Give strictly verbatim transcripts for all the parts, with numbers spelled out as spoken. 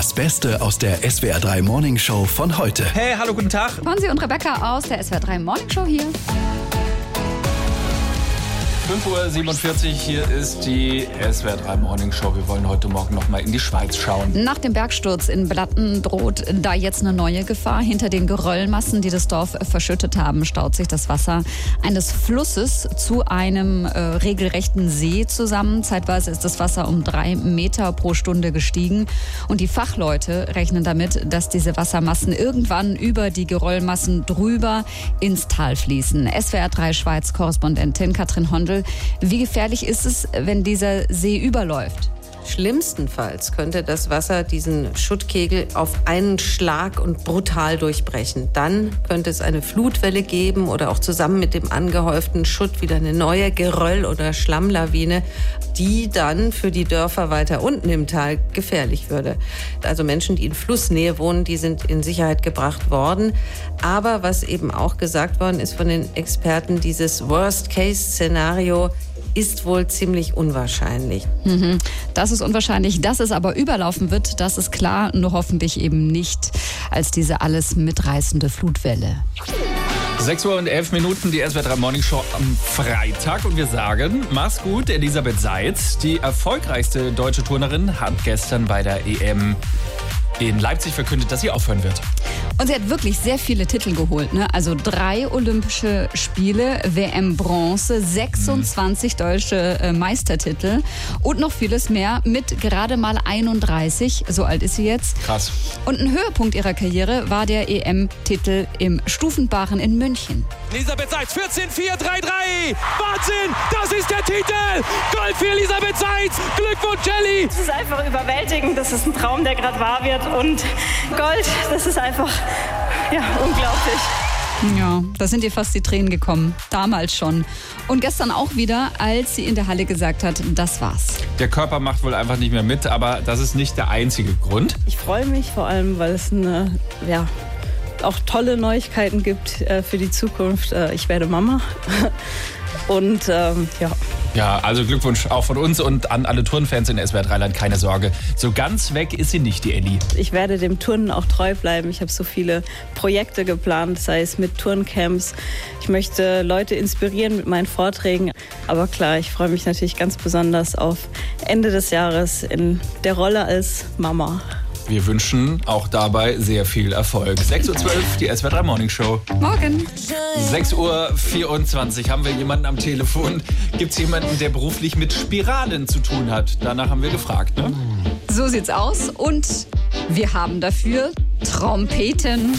Das Beste aus der S W R drei Morning Show von heute. Hey, hallo, guten Tag. Fonsi und Rebecca aus der S W R drei Morning Show hier. fünf Uhr siebenundvierzig, hier ist die S W R drei Morning Show. Wir wollen heute Morgen noch mal in die Schweiz schauen. Nach dem Bergsturz in Blatten droht da jetzt eine neue Gefahr. Hinter den Geröllmassen, die das Dorf verschüttet haben, staut sich das Wasser eines Flusses zu einem äh, regelrechten See zusammen. Zeitweise ist das Wasser um drei Meter pro Stunde gestiegen. Und die Fachleute rechnen damit, dass diese Wassermassen irgendwann über die Geröllmassen drüber ins Tal fließen. S W R drei Schweiz-Korrespondentin Katrin Hondel. Wie gefährlich ist es, wenn dieser See überläuft? Schlimmstenfalls könnte das Wasser diesen Schuttkegel auf einen Schlag und brutal durchbrechen. Dann könnte es eine Flutwelle geben oder auch zusammen mit dem angehäuften Schutt wieder eine neue Geröll- oder Schlammlawine, die dann für die Dörfer weiter unten im Tal gefährlich würde. Also Menschen, die in Flussnähe wohnen, die sind in Sicherheit gebracht worden. Aber was eben auch gesagt worden ist von den Experten, dieses Worst-Case-Szenario ist wohl ziemlich unwahrscheinlich. Mhm. Das ist unwahrscheinlich. Dass es aber überlaufen wird, das ist klar. Nur hoffentlich eben nicht als diese alles mitreißende Flutwelle. sechs Uhr und elf Minuten, die S W R drei Morning Show am Freitag. Und wir sagen, mach's gut, Elisabeth Seitz. Die erfolgreichste deutsche Turnerin hat gestern bei der E M in Leipzig verkündet, dass sie aufhören wird. Und sie hat wirklich sehr viele Titel geholt, ne? Also drei Olympische Spiele, W M Bronze, sechsundzwanzig mhm. deutsche äh, Meistertitel und noch vieles mehr mit gerade mal einunddreißig. So alt ist sie jetzt. Krass. Und ein Höhepunkt ihrer Karriere war der E M-Titel im Stufenbarren in München. Elisabeth Seitz, vierzehn vier drei drei. Wahnsinn, das ist der Titel. Gold für Elisabeth Seitz. Glückwunsch, Jelly. Es ist einfach überwältigend. Das ist ein Traum, der gerade wahr wird. Und Gold, das ist einfach, ja, unglaublich. Ja, da sind ihr fast die Tränen gekommen. Damals schon. Und gestern auch wieder, als sie in der Halle gesagt hat, das war's. Der Körper macht wohl einfach nicht mehr mit, aber das ist nicht der einzige Grund. Ich freue mich vor allem, weil es eine, ja, auch tolle Neuigkeiten gibt äh, für die Zukunft. Äh, ich werde Mama. Und ähm, ja. Ja, also Glückwunsch auch von uns und an alle Turnfans in S W R drei Land, keine Sorge. So ganz weg ist sie nicht, die Elli. Ich werde dem Turnen auch treu bleiben. Ich habe so viele Projekte geplant, sei es mit Turncamps. Ich möchte Leute inspirieren mit meinen Vorträgen. Aber klar, ich freue mich natürlich ganz besonders auf Ende des Jahres in der Rolle als Mama. Wir wünschen auch dabei sehr viel Erfolg. sechs Uhr zwölf, die S W R drei Morning Show. Morgen. sechs Uhr vierundzwanzig haben wir jemanden am Telefon. Gibt es jemanden, der beruflich mit Spiralen zu tun hat? Danach haben wir gefragt, ne? So sieht's aus. Und wir haben dafür Trompeten.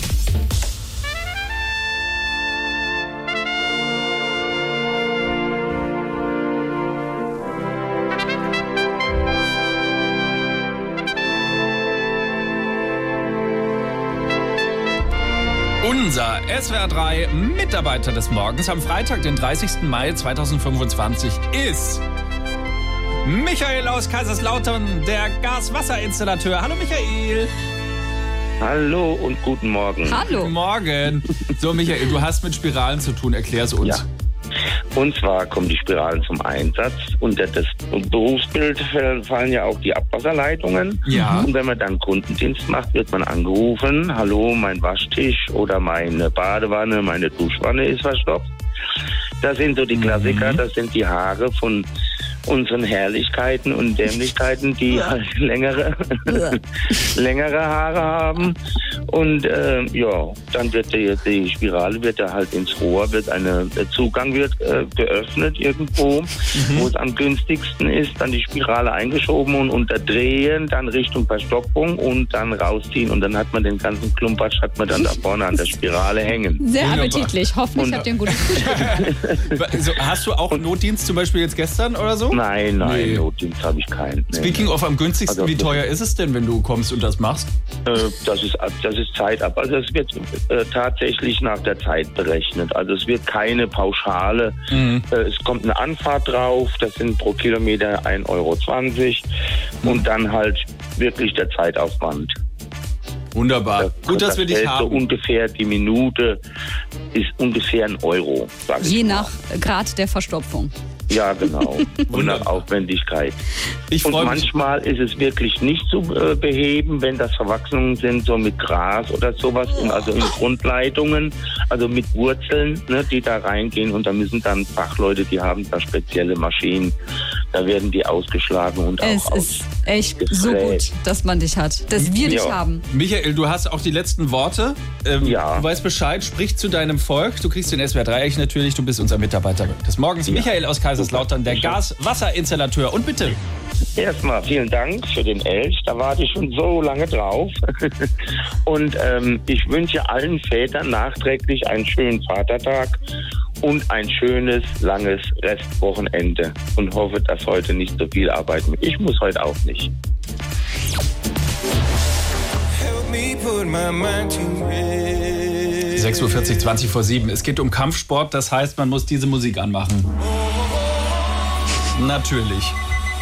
Unser S W R drei Mitarbeiter des Morgens am Freitag, den dreißigsten Mai zweitausendfünfundzwanzig, ist Michael aus Kaiserslautern, der Gas-Wasser-Installateur. Hallo Michael. Hallo und guten Morgen. Hallo. Guten Morgen. So Michael, du hast mit Spiralen zu tun, erklär's uns. Ja. Und zwar kommen die Spiralen zum Einsatz. Unter das Berufsbild fallen ja auch die Abwasserleitungen. Ja. Und wenn man dann Kundendienst macht, wird man angerufen. Hallo, mein Waschtisch oder meine Badewanne, meine Duschwanne ist verstopft. Das sind so die Klassiker, das sind die Haare von unseren Herrlichkeiten und Dämlichkeiten, die ja. halt längere, längere Haare haben. Und äh, ja, dann wird die, die Spirale wird da halt ins Rohr, wird eine, der Zugang wird äh, geöffnet irgendwo, mhm. wo es am günstigsten ist, dann die Spirale eingeschoben und unterdrehen, dann Richtung Verstopfung und dann rausziehen und dann hat man den ganzen Klumpatsch, hat man dann da vorne an der Spirale hängen. Sehr Wunderbar. appetitlich. Hoffentlich Und, habt ihr ein gutes Frühstück. So, hast du auch Notdienst zum Beispiel jetzt gestern oder so? Nein, nein, Nee. Notdienst habe ich keinen. Nee. Speaking of am günstigsten, Also, wie teuer ist es denn, wenn du kommst und das machst? Äh, das ist das ist Zeitab. Also es wird äh, tatsächlich nach der Zeit berechnet. Also es wird keine Pauschale. Mhm. Äh, es kommt eine Anfahrt drauf, das sind pro Kilometer ein Euro zwanzig Mhm. und dann halt wirklich der Zeitaufwand. Wunderbar. Das, Gut, dass wir dich hält haben. So ungefähr die Minute ist ungefähr ein Euro. Sag ich Je mal. nach Grad der Verstopfung. Ja, genau. Und nach Aufwendigkeit. Ich Und freu mich. manchmal ist es wirklich nicht zu äh, beheben, wenn das Verwachsungen sind, so mit Gras oder sowas, und also in Grundleitungen, also mit Wurzeln, ne, die da reingehen. Und da müssen dann Fachleute, die haben da spezielle Maschinen, da werden die ausgeschlagen und Es auch ist echt so ausgefräst. gut, dass man dich hat, dass wir dich Ja. haben. Michael, du hast auch die letzten Worte. Ähm, Ja. Du weißt Bescheid, sprich zu deinem Volk. Du kriegst den S W R drei natürlich. Du bist unser Mitarbeiter des Morgens. Michael aus Kaiserslautern, der Gas-Wasser-Installateur. Und bitte. Erstmal vielen Dank für den Elch, da warte ich schon so lange drauf. Und ähm, ich wünsche allen Vätern nachträglich einen schönen Vatertag und ein schönes, langes Restwochenende. Und hoffe, dass heute nicht so viel arbeiten. Ich muss heute auch nicht. sechs Uhr vierzig, zwanzig vor sieben. Es geht um Kampfsport, das heißt, man muss diese Musik anmachen. Natürlich.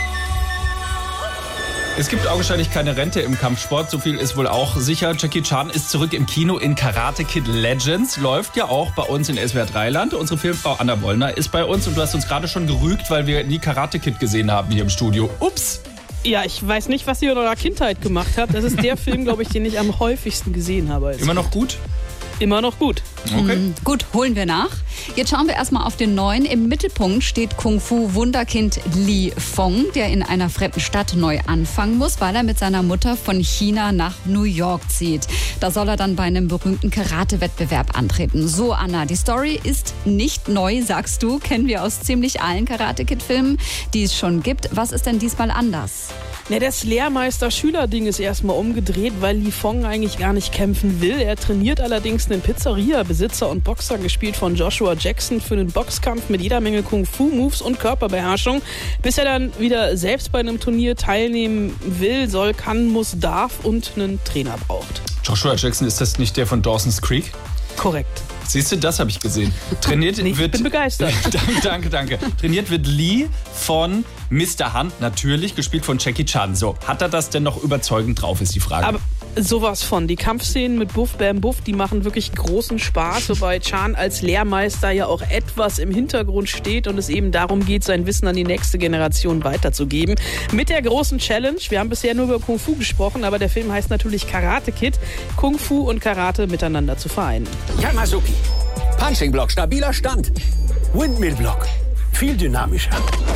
Es gibt augenscheinlich keine Rente im Kampfsport, so viel ist wohl auch sicher. Jackie Chan ist zurück im Kino in Karate Kid Legends, läuft ja auch bei uns in S W R drei Land. Unsere Filmfrau Anna Wollner ist bei uns und du hast uns gerade schon gerügt, weil wir nie Karate Kid gesehen haben hier im Studio. Ups! Ja, ich weiß nicht, was ihr in eurer Kindheit gemacht habt. Das ist der Film, glaube ich, den ich am häufigsten gesehen habe. Also Immer noch gut? immer noch gut. Okay. Mhm. Gut, holen wir nach. Jetzt schauen wir erstmal auf den neuen. Im Mittelpunkt steht Kung-Fu-Wunderkind Li Fong, der in einer fremden Stadt neu anfangen muss, weil er mit seiner Mutter von China nach New York zieht. Da soll er dann bei einem berühmten Karate-Wettbewerb antreten. So, Anna, die Story ist nicht neu, sagst du. Kennen wir aus ziemlich allen Karate-Kid-Filmen, die es schon gibt. Was ist denn diesmal anders? Ja, das Lehrmeister-Schüler-Ding ist erstmal umgedreht, weil Li Fong eigentlich gar nicht kämpfen will. Er trainiert allerdings einen Pizzeria-Besitzer und Boxer, gespielt von Joshua Jackson, für einen Boxkampf mit jeder Menge Kung-Fu-Moves und Körperbeherrschung, bis er dann wieder selbst bei einem Turnier teilnehmen will, soll, kann, muss, darf und einen Trainer braucht. Joshua Jackson, ist das nicht der von Dawson's Creek? Korrekt. Siehst du, das habe ich gesehen. Trainiert Nee, ich wird, bin begeistert. danke, danke, danke. Trainiert wird Lee von Mister Han, natürlich, gespielt von Jackie Chan. So, hat er das denn noch überzeugend drauf, ist die Frage. Aber sowas von. Die Kampfszenen mit Buff Bam Buff, die machen wirklich großen Spaß, wobei Chan als Lehrmeister ja auch etwas im Hintergrund steht und es eben darum geht, sein Wissen an die nächste Generation weiterzugeben. Mit der großen Challenge, wir haben bisher nur über Kung Fu gesprochen, aber der Film heißt natürlich Karate Kid, Kung Fu und Karate miteinander zu vereinen. Yamazuki. Punching Block, stabiler Stand. Windmill Block, viel dynamischer.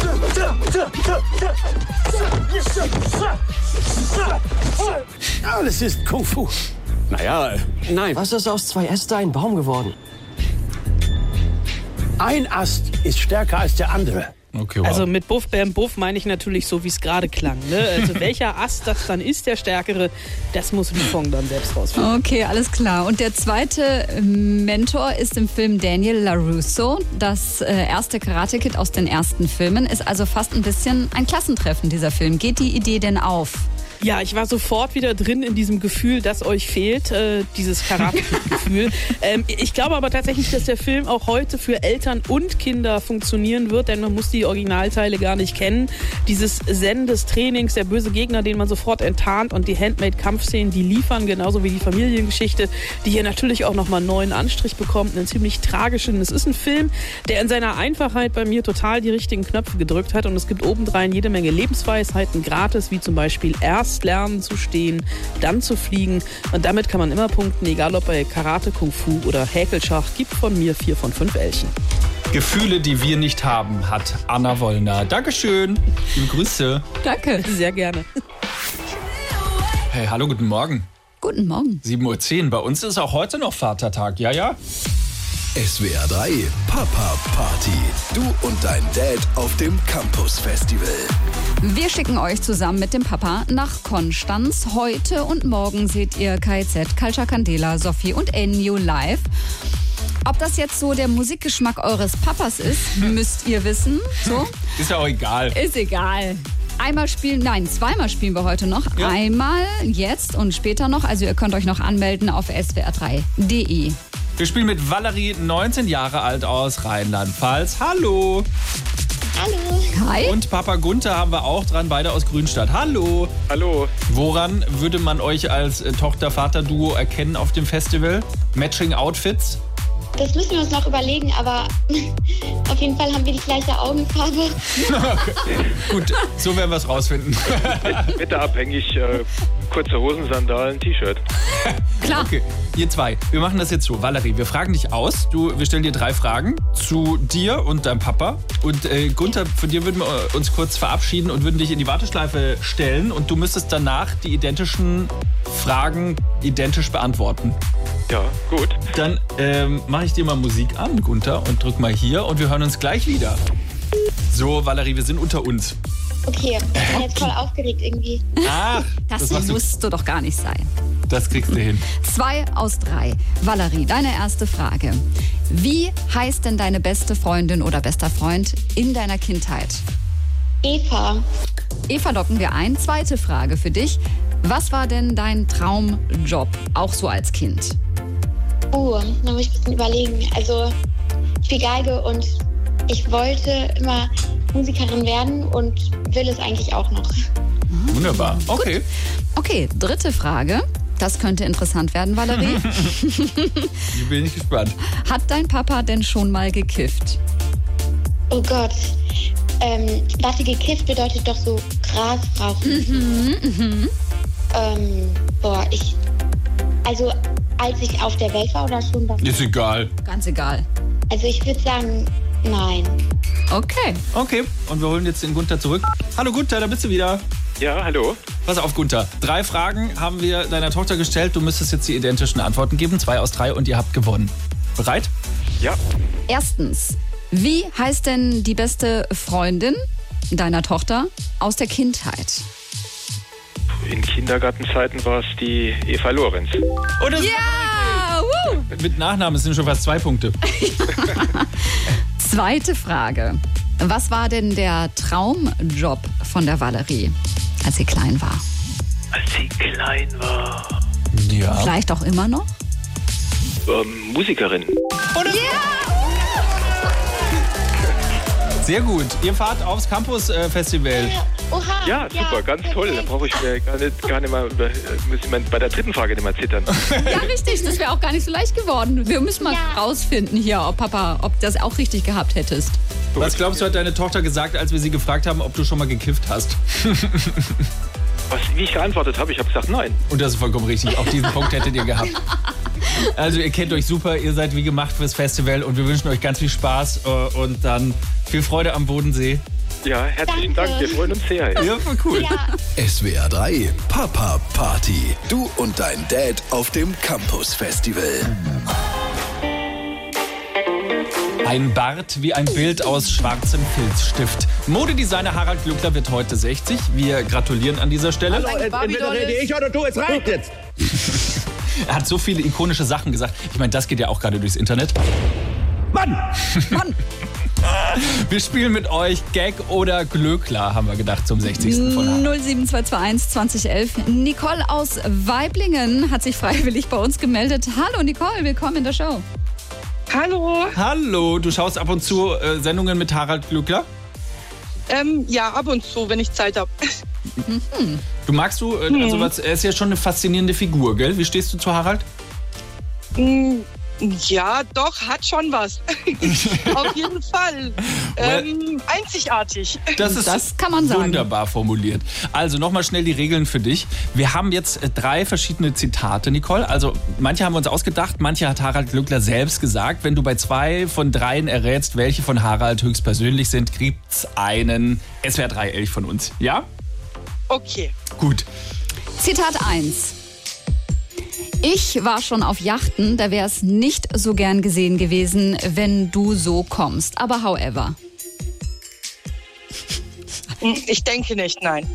Alles ist Kung Fu. Naja, nein. Was ist aus zwei Äste ein Baum geworden? Ein Ast ist stärker als der andere. Okay, wow. Also mit Buff Bam Buff meine ich natürlich so, wie es gerade klang. Ne? Also welcher Ast das dann ist, der stärkere, das muss Li Fong dann selbst rausfinden. Okay, alles klar. Und der zweite Mentor ist im Film Daniel LaRusso. Das äh, erste Karate Kid aus den ersten Filmen ist also fast ein bisschen ein Klassentreffen, dieser Film. Geht die Idee denn auf? Ja, ich war sofort wieder drin in diesem Gefühl, das euch fehlt, äh, dieses Karate-Gefühl. ähm, ich glaube aber tatsächlich, dass der Film auch heute für Eltern und Kinder funktionieren wird, denn man muss die Originalteile gar nicht kennen. Dieses Zen des Trainings, der böse Gegner, den man sofort enttarnt, und die Handmade-Kampfszenen, die liefern, genauso wie die Familiengeschichte, die hier natürlich auch nochmal einen neuen Anstrich bekommt, einen ziemlich tragischen. Es ist ein Film, der in seiner Einfachheit bei mir total die richtigen Knöpfe gedrückt hat, und es gibt obendrein jede Menge Lebensweisheiten gratis, wie zum Beispiel erst lernen zu stehen, dann zu fliegen, und damit kann man immer punkten, egal ob bei Karate, Kung Fu oder Häkelschach. Gibt von mir vier von fünf Elchen. Gefühle, die wir nicht haben, hat Anna Wollner. Dankeschön. Liebe Grüße. Danke. Sehr gerne. Hey, hallo, guten Morgen. Guten Morgen. sieben Uhr zehn. Bei uns ist auch heute noch Vatertag. Ja, ja. S W R drei Papa Party. Du und dein Dad auf dem Campus Festival. Wir schicken euch zusammen mit dem Papa nach Konstanz. Heute und morgen seht ihr K Z, Kalcha Candela, Sophie und Ennio live. Ob das jetzt so der Musikgeschmack eures Papas ist, müsst ihr wissen. So. Ist ja auch egal. Ist egal. Einmal spielen, nein, zweimal spielen wir heute noch. Ja. Einmal jetzt und später noch. Also ihr könnt euch noch anmelden auf s w r drei punkt d e. Wir spielen mit Valerie, neunzehn Jahre alt, aus Rheinland-Pfalz. Hallo. Hallo. Hi. Und Papa Gunther haben wir auch dran, beide aus Grünstadt. Hallo. Hallo. Woran würde man euch als äh, Tochter-Vater-Duo erkennen auf dem Festival? Matching Outfits? Das müssen wir uns noch überlegen, aber auf jeden Fall haben wir die gleiche Augenfarbe. Okay. Gut, so werden wir es rausfinden. Wetterabhängig, äh, kurze Hosen, Sandalen, T-Shirt. Klar. Okay, ihr zwei, wir machen das jetzt so. Valerie, wir fragen dich aus. Du, wir stellen dir drei Fragen zu dir und deinem Papa. Und äh, Gunther, von dir würden wir uns kurz verabschieden und würden dich in die Warteschleife stellen. Und du müsstest danach die identischen Fragen identisch beantworten. Ja, gut. Dann ähm, mache ich dir mal Musik an, Gunther, und drück mal hier und wir hören uns gleich wieder. So, Valerie, wir sind unter uns. Okay, ich bin jetzt voll aufgeregt irgendwie. Ach, Das, das musst du doch gar nicht sein. Das kriegst du hin. Zwei aus drei. Valerie, deine erste Frage. Wie heißt denn deine beste Freundin oder bester Freund in deiner Kindheit? Eva. Eva locken wir ein. Zweite Frage für dich. Was war denn dein Traumjob, auch so als Kind? Oh, da muss ich ein bisschen überlegen. Also, ich spiele Geige und ich wollte immer Musikerin werden und will es eigentlich auch noch. Wunderbar. Okay. Gut. Okay, dritte Frage. Das könnte interessant werden, Valerie. Ich bin nicht gespannt. Hat dein Papa denn schon mal gekifft? Oh Gott. Ähm, warte, gekifft bedeutet doch so Gras rauchen. Mhm, mhm. Ähm, boah, ich... Also, als ich auf der Welt war oder schon davor? Ist egal. Ganz egal. Also, ich würde sagen, nein. Okay. Okay, und wir holen jetzt den Gunther zurück. Hallo Gunther, da bist du wieder. Ja, hallo. Pass auf, Gunther. Drei Fragen haben wir deiner Tochter gestellt. Du müsstest jetzt die identischen Antworten geben. Zwei aus drei und ihr habt gewonnen. Bereit? Ja. Erstens, wie heißt denn die beste Freundin deiner Tochter aus der Kindheit? In Kindergartenzeiten war es die Eva Lorenz. Oh, das Ja! Woo! Mit Nachnamen sind schon fast zwei Punkte. Zweite Frage. Was war denn der Traumjob von der Valerie, als sie klein war? Als sie klein war. Ja. Vielleicht auch immer noch? Ähm, Musikerin. Sehr gut. Ihr fahrt aufs Campus-Festival. Oha. Ja, super, ganz toll. Da brauche ich mir gar nicht, gar nicht mal, muss ich mal bei der dritten Frage nicht mal zittern. Ja, richtig. Das wäre auch gar nicht so leicht geworden. Wir müssen mal Ja. rausfinden hier, ob Papa, ob das auch richtig gehabt hättest. Was glaubst du, hat deine Tochter gesagt, als wir sie gefragt haben, ob du schon mal gekifft hast? Was, wie ich geantwortet habe, ich habe gesagt nein. Und das ist vollkommen richtig. Auch diesen Punkt hättet ihr gehabt. Also ihr kennt euch super, ihr seid wie gemacht fürs Festival und wir wünschen euch ganz viel Spaß äh, und dann viel Freude am Bodensee. Ja, herzlichen Danke. Dank, wir freuen uns sehr. Ja, voll cool. Ja. S W R drei Papa Party. Du und dein Dad auf dem Campus Festival. Ein Bart wie ein Bild aus schwarzem Filzstift. Modedesigner Harald Glückler wird heute sechzig. Wir gratulieren an dieser Stelle. Hallo, entweder rede ich oder du, es reicht jetzt. Er hat so viele ikonische Sachen gesagt. Ich meine, das geht ja auch gerade durchs Internet. Mann! Mann! Wir spielen mit euch Gag oder Glöckler, haben wir gedacht, zum sechzigsten von Harald. null sieben zwei zwei eins zwanzig elf. Nicole aus Weiblingen hat sich freiwillig bei uns gemeldet. Hallo Nicole, willkommen in der Show. Hallo. Hallo, du schaust ab und zu äh, Sendungen mit Harald Glöckler? Ähm, ja, ab und zu, wenn ich Zeit habe. Mhm. Du magst du, äh, also was, er ist ja schon eine faszinierende Figur, gell? Wie stehst du zu Harald? Ja, doch, hat schon was. Auf jeden Fall. Ähm, einzigartig. Das ist Das kann man sagen. wunderbar formuliert. Also nochmal schnell die Regeln für dich. Wir haben jetzt äh, drei verschiedene Zitate, Nicole. Also manche haben wir uns ausgedacht, manche hat Harald Glöckler selbst gesagt. Wenn du bei zwei von dreien errätst, welche von Harald höchstpersönlich sind, gibt's einen S W R drei Elch von uns. Ja? Okay. Gut. Zitat eins. Ich war schon auf Yachten, da wäre es nicht so gern gesehen gewesen, wenn du so kommst. Aber however. Ich denke nicht, nein.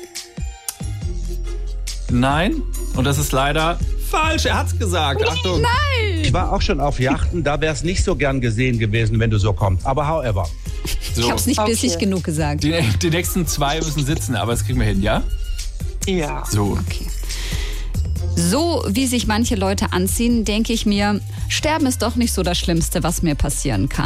Nein? Und das ist leider falsch. Er hat's gesagt. Achtung. Nein! Ich war auch schon auf Yachten, da wäre es nicht so gern gesehen gewesen, wenn du so kommst. Aber however. So. Ich hab's nicht Okay. bissig genug gesagt. Die, die nächsten zwei müssen sitzen, aber das kriegen wir hin, ja? Ja. So. Okay. So wie sich manche Leute anziehen, denke ich mir, sterben ist doch nicht so das Schlimmste, was mir passieren kann.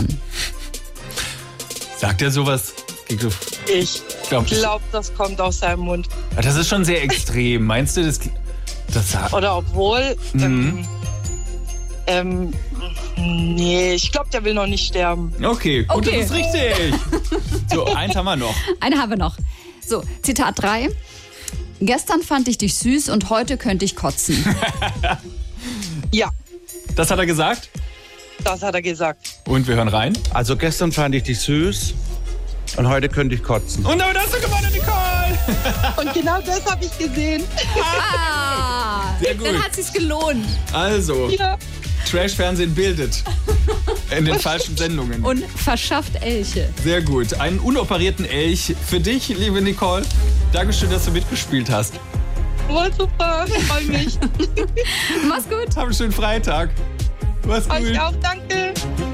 Sagt er sowas? Ich Glaub ich. glaube, das kommt aus seinem Mund. Das ist schon sehr extrem. Meinst du, das... das Oder obwohl, Mhm. ähm, ähm, Nee, ich glaube, der will noch nicht sterben. Okay, gut, Okay. das ist richtig. So, eins haben wir noch. Eine haben wir noch. So, Zitat drei. Gestern fand ich dich süß und heute könnte ich kotzen. Ja, Das hat er gesagt. das hat er gesagt. Und wir hören rein. Also gestern fand ich dich süß und heute könnte ich kotzen. Und damit hast du gewonnen, Nicole. Und genau das habe ich gesehen. Ah, Sehr gut. dann hat sich's gelohnt. Also, Ja. Trash-Fernsehen bildet. In den falschen Sendungen. Und verschafft Elche. Sehr gut. Einen unoperierten Elch für dich, liebe Nicole. Dankeschön, dass du mitgespielt hast. War super, ich freue mich. Mach's gut. Hab einen schönen Freitag. Mach's gut. Euch auch, danke.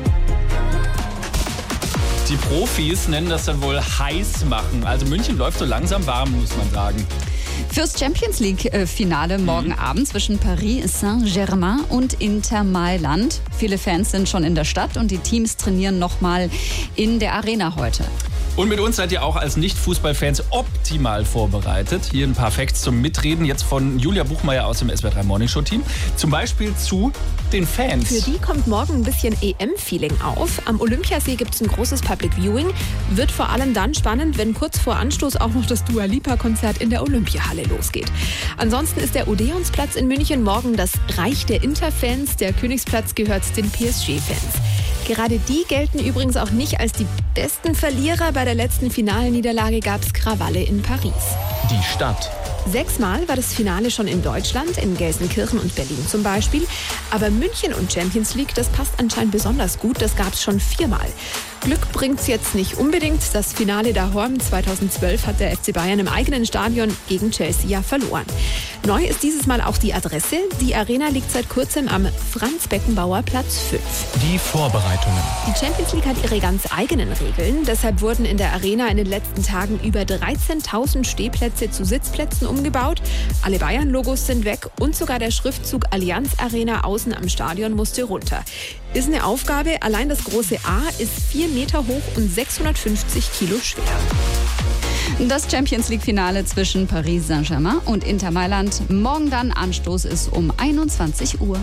Die Profis nennen das dann wohl heiß machen. Also München läuft so langsam warm, muss man sagen. Fürs Champions League-Finale morgen Mhm. Abend zwischen Paris Saint-Germain und Inter Mailand. Viele Fans sind schon in der Stadt und die Teams trainieren nochmal in der Arena heute. Und mit uns seid ihr auch als Nicht-Fußballfans optimal vorbereitet. Hier ein paar Facts zum Mitreden, jetzt von Julia Buchmeier aus dem S W R drei Morning Show Team. Zum Beispiel zu den Fans. Für die kommt morgen ein bisschen E M-Feeling auf. Am Olympiasee gibt es ein großes Public Viewing. Wird vor allem dann spannend, wenn kurz vor Anstoß auch noch das Dua Lipa-Konzert in der Olympiahalle losgeht. Ansonsten ist der Odeonsplatz in München morgen das Reich der Inter-Fans. Der Königsplatz gehört den P S G-Fans. Gerade die gelten übrigens auch nicht als die besten Verlierer. Bei der letzten Finalniederlage gab es Krawalle in Paris. Die Stadt. Sechsmal war das Finale schon in Deutschland, in Gelsenkirchen und Berlin zum Beispiel. Aber München und Champions League, das passt anscheinend besonders gut. Das gab es schon viermal. Glück bringt's jetzt nicht unbedingt. Das Finale daheim zweitausendzwölf hat der F C Bayern im eigenen Stadion gegen Chelsea ja verloren. Neu ist dieses Mal auch die Adresse. Die Arena liegt seit kurzem am Franz-Beckenbauer-Platz fünf. Die Vorbereitungen. Die Champions League hat ihre ganz eigenen Regeln. Deshalb wurden in der Arena in den letzten Tagen über dreizehntausend Stehplätze zu Sitzplätzen umgebaut. Alle Bayern-Logos sind weg und sogar der Schriftzug Allianz Arena außen am Stadion musste runter. Ist eine Aufgabe. Allein das große A ist vier Meter hoch und sechshundertfünfzig Kilo schwer. Das Champions League-Finale zwischen Paris Saint-Germain und Inter Mailand. Morgen dann. Anstoß ist um einundzwanzig Uhr.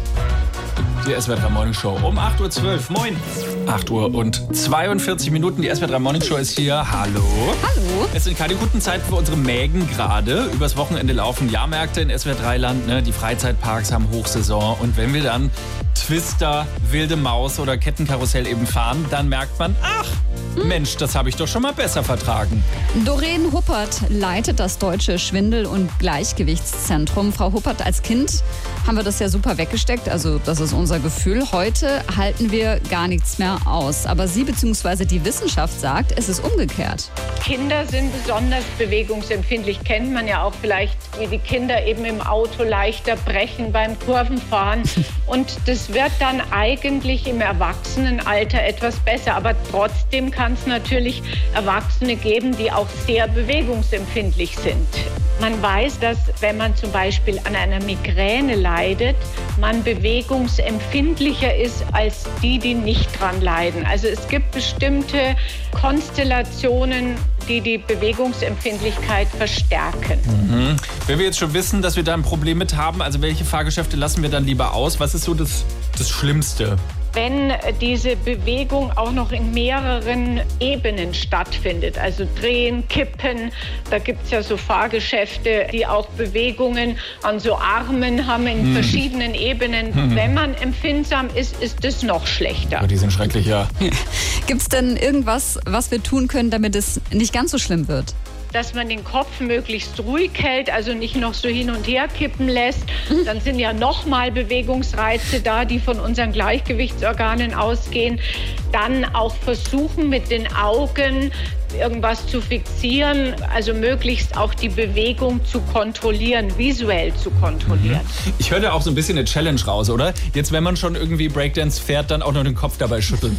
Die S W R drei Morning Show um acht Uhr zwölf. Moin. acht Uhr und zweiundvierzig Minuten. Die S W R drei Morning Show ist hier. Hallo. Hallo. Es sind keine guten Zeiten für unsere Mägen gerade. Übers Wochenende laufen Jahrmärkte in S W R drei Land. Ne? Die Freizeitparks haben Hochsaison. Und wenn wir dann Twister, Wilde Maus oder Kettenkarussell eben fahren, dann merkt man, ach, Mensch, das habe ich doch schon mal besser vertragen. Doreen Huppert leitet das Deutsche Schwindel- und Gleichgewichtszentrum. Frau Huppert, als Kind haben wir das ja super weggesteckt. Also das ist unser Gefühl. Heute halten wir gar nichts mehr aus. Aber Sie bzw. die Wissenschaft sagt, es ist umgekehrt. Kinder sind besonders bewegungsempfindlich. Kennt man ja auch vielleicht, wie die Kinder eben im Auto leichter brechen beim Kurvenfahren. Und das wird dann eigentlich im Erwachsenenalter etwas besser. Aber trotzdem kann es natürlich Erwachsene geben, die auch sehr bewegungsempfindlich sind. Man weiß, dass wenn man zum Beispiel an einer Migräne leidet, man bewegungsempfindlicher ist als die, die nicht dran leiden. Also es gibt bestimmte Konstellationen, die die Bewegungsempfindlichkeit verstärken. Mhm. Wenn wir jetzt schon wissen, dass wir da ein Problem mit haben, also welche Fahrgeschäfte lassen wir dann lieber aus? Was ist so das, das Schlimmste? Wenn diese Bewegung auch noch in mehreren Ebenen stattfindet, also drehen, kippen, da gibt es ja so Fahrgeschäfte, die auch Bewegungen an so Armen haben in Hm. verschiedenen Ebenen. Hm. Wenn man empfindsam ist, ist das noch schlechter. Oh, die sind schrecklich, ja. Gibt es denn irgendwas, was wir tun können, damit es nicht ganz so schlimm wird? Dass man den Kopf möglichst ruhig hält, also nicht noch so hin und her kippen lässt. Dann sind ja nochmal Bewegungsreize da, die von unseren Gleichgewichtsorganen ausgehen. Dann auch versuchen, mit den Augen irgendwas zu fixieren, also möglichst auch die Bewegung zu kontrollieren, visuell zu kontrollieren. Ich höre da auch so ein bisschen eine Challenge raus, oder? Jetzt, wenn man schon irgendwie Breakdance fährt, dann auch noch den Kopf dabei schütteln.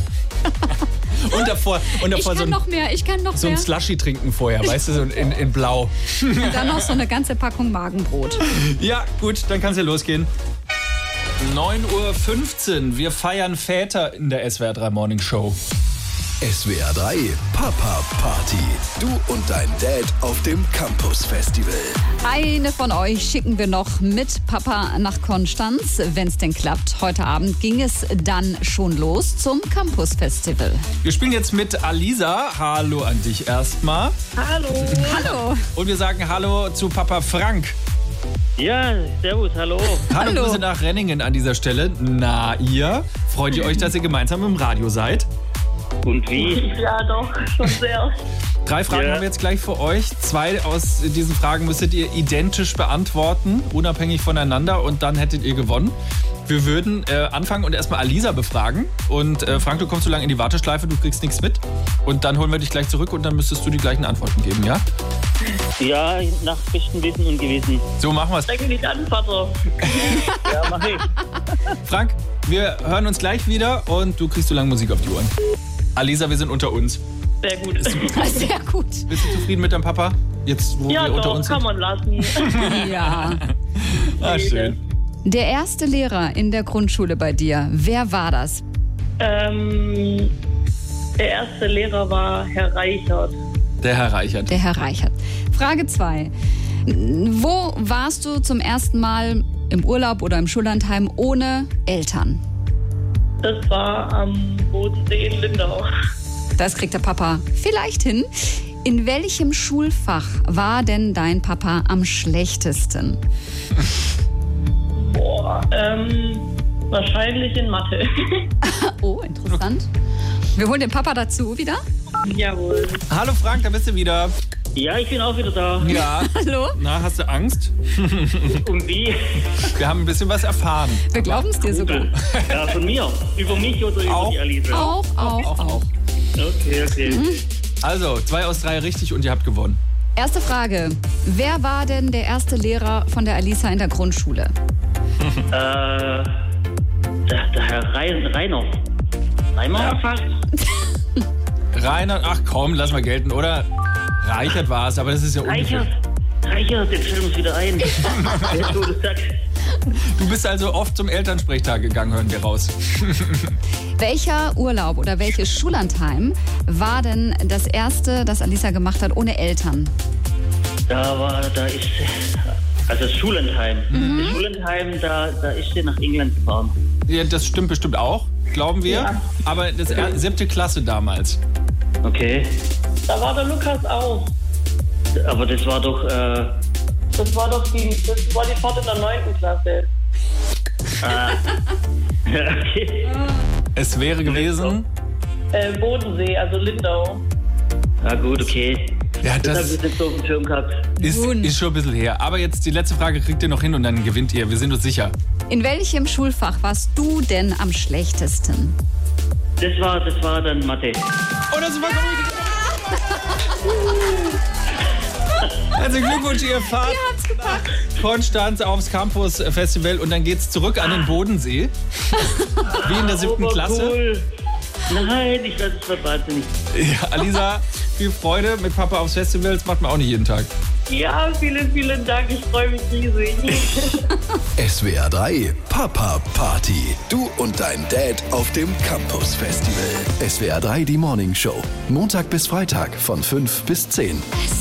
Und davor, und davor ich kann so ein, noch mehr, ich kann noch so ein mehr. Slushy trinken vorher, weißt du, so in, in blau. Und dann noch so eine ganze Packung Magenbrot. Ja, gut, dann kann es ja losgehen. neun Uhr fünfzehn, wir feiern Väter in der S W R drei Morning Show. S W R drei Papa Party. Du und dein Dad auf dem Campus Festival. Eine von euch schicken wir noch mit Papa nach Konstanz, wenn es denn klappt. Heute Abend ging es dann schon los zum Campus Festival. Wir spielen jetzt mit Alisa. Hallo an dich erstmal. Hallo. Hallo. Und wir sagen Hallo zu Papa Frank. Ja, servus, hallo. Hallo, Hallo. Grüße nach Renningen an dieser Stelle. Na, ihr? Freut ihr euch, dass ihr gemeinsam im Radio seid? Und wie? Ja, doch, schon sehr. Drei Fragen Ja. haben wir jetzt gleich für euch. Zwei aus diesen Fragen müsstet ihr identisch beantworten, unabhängig voneinander, und dann hättet ihr gewonnen. Wir würden äh, anfangen und erstmal Alisa befragen. Und äh, Frank, du kommst so lange in die Warteschleife, du kriegst nichts mit. Und dann holen wir dich gleich zurück und dann müsstest du die gleichen Antworten geben, ja? Ja, nach bestem Wissen und Gewissen. So machen wir es. Denke nicht an, Vater. Ja, mach ich. Frank, wir hören uns gleich wieder und du kriegst so lange Musik auf die Ohren. Alisa, wir sind unter uns. Sehr gut. Sehr gut. Bist du zufrieden mit deinem Papa? Jetzt, wo Ja, wir unter doch, uns kann sind? man lassen. Ja. Ah, schön. Der erste Lehrer in der Grundschule bei dir, wer war das? ähm, der erste Lehrer war Herr Reichert. Der Herr Reichert. Der Herr Reichert. Frage zwei. Wo warst du zum ersten Mal im Urlaub oder im Schullandheim ohne Eltern? Das war am Bodensee in Lindau. Das kriegt der Papa vielleicht hin. In welchem Schulfach war denn dein Papa am schlechtesten? Boah, ähm, wahrscheinlich in Mathe. Oh, interessant. Wir holen den Papa dazu wieder. Jawohl. Hallo Frank, da bist du wieder. Ja, ich bin auch wieder da. Ja. Hallo? Na, hast du Angst? Und wie? Wir haben ein bisschen was erfahren. Wir glauben es dir sogar. Ja, von mir. Über mich oder über Auch. die Alisa? Auch, auch, auch. Okay, okay. Mhm. Also, zwei aus drei richtig und ihr habt gewonnen. Erste Frage. Wer war denn der erste Lehrer von der Alisa in der Grundschule? äh, der, der Herr Rein, Rainer. Reimer? Ja. Fast. Rainer, ach komm, lass mal gelten, oder? Reichert war es, aber das ist ja unfair. Reichert. Reichert, den fällt uns wieder ein. Jetzt, wo du sagst. Du bist also oft zum Elternsprechtag gegangen, hören wir raus. Welcher Urlaub oder welches Schullandheim war denn das erste, das Alisa gemacht hat, ohne Eltern? Da war, da ist, also das Schullandheim. Mhm. Das Schullandheim, da, da ist sie nach England gefahren. Ja, das stimmt bestimmt auch, glauben wir. Ja. Aber das er, siebte Klasse damals. Okay. Da war der Lukas auch. Aber das war doch, äh, Das war doch die, das war die Fahrt in der neunten Klasse. ah. Okay. Es wäre gewesen. Äh, Bodensee, also Lindau. Ah, gut, okay. Ja, Das das habe ich jetzt auf dem Schirm gehabt. ist, ist schon ein bisschen her. Aber jetzt die letzte Frage kriegt ihr noch hin und dann gewinnt ihr. Wir sind uns sicher. In welchem Schulfach warst du denn am schlechtesten? Das war, das war dann Mathe. Oh, das war gut. Also Glückwunsch, ihr fahrt Konstanz aufs Campus Festival und dann geht's zurück an den Bodensee. Wie in der siebten Aber Klasse. Cool. Nein, ich weiß, es wird wahnsinnig. Ja, Alisa, viel Freude mit Papa aufs Festival. Das macht man auch nicht jeden Tag. Ja, vielen, vielen Dank. Ich freue mich riesig. S W R drei Papa Party. Du und dein Dad auf dem Campus Festival. S W R drei die Morning Show. Montag bis Freitag von fünf bis zehn. S